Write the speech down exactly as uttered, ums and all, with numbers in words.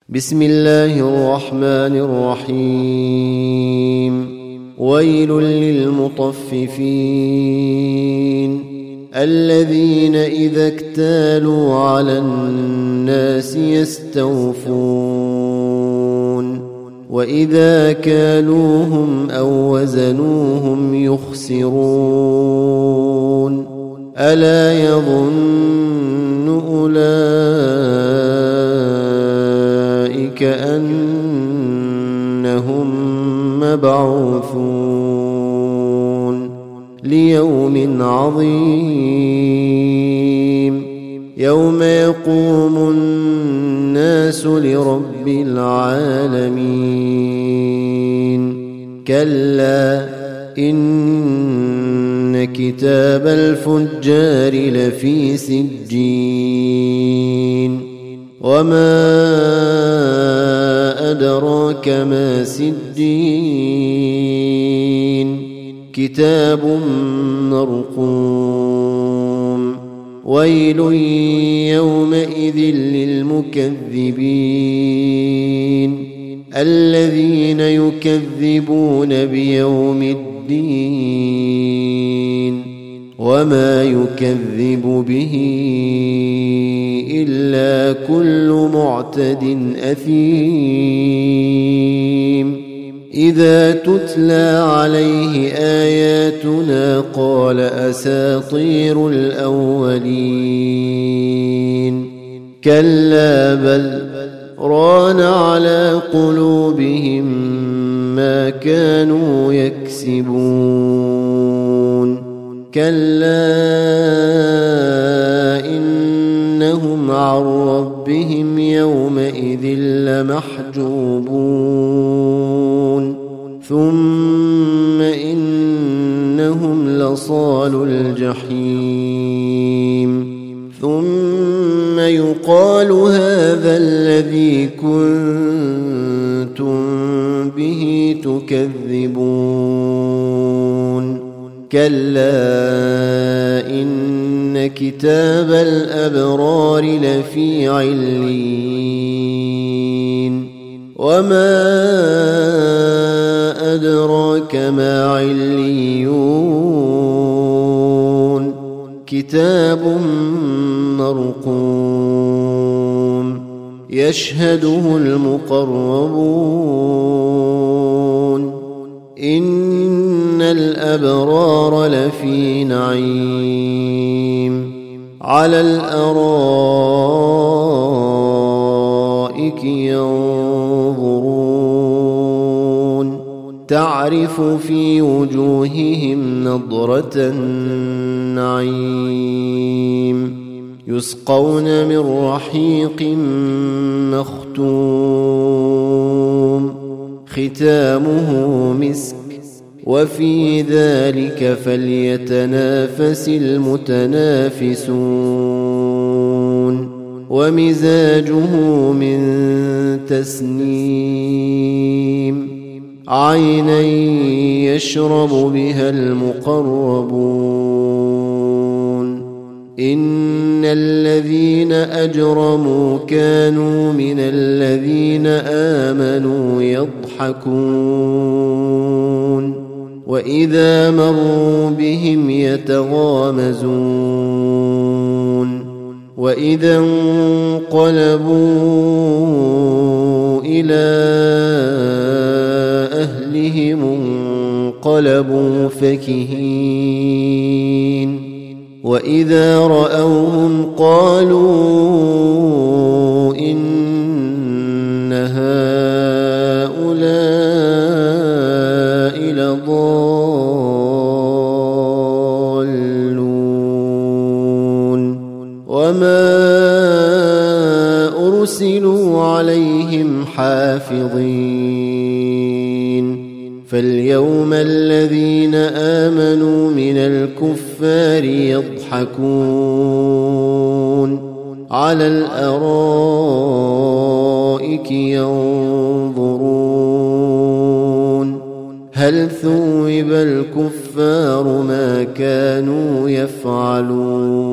بسم الله الرحمن الرحيم ويل للمطففين الذين إذا اكتالوا على الناس يستوفون وإذا كالوهم أو وزنوهم يخسرون ألا يظن أولئك أنهم مبعوثون ليوم عظيم يوم يقوم الناس لرب العالمين كلا إن كتاب الفجار لفي سجين وما أدراك ما سجين كتاب مرقوم ويل يومئذ للمكذبين الذين يكذبون بيوم الدين وما يكذب به إلا كل معتد أثيم إذا تتلى عليه آياتنا قال أساطير الأولين كلا بل ران على قلوبهم ما كانوا يكسبون كلا إنهم عن ربهم يومئذ لمحجوبون ثم إنهم لصالو الجحيم ثم يقال هذا الذي كنتم به تكذبون كلا إن كتاب الأبرار لفي عليين وما أدراك ما عليون كتاب مرقوم يشهده المقربون إن الأبرار لفي نعيم على الأرائك ينظرون تعرف في وجوههم نضرة النعيم يسقون من رحيق مختوم ختامه مسك وفي ذلك فليتنافس المتنافسون ومزاجه من تسنيم عينا يشرب بها المقربون إن الذين أجرموا كانوا من الذين آمنوا يضحكون وإذا مروا بهم يتغامزون وإذا انقلبوا إلى أهلهم انقلبوا فكهين وإذا رأوهم قالوا إن هؤلاء لضالون وما أرسلوا عليهم حافظين فاليوم الذين آمنوا من الكفار يضحكون على الأرائك ينظرون هل ثوب الكفار ما كانوا يفعلون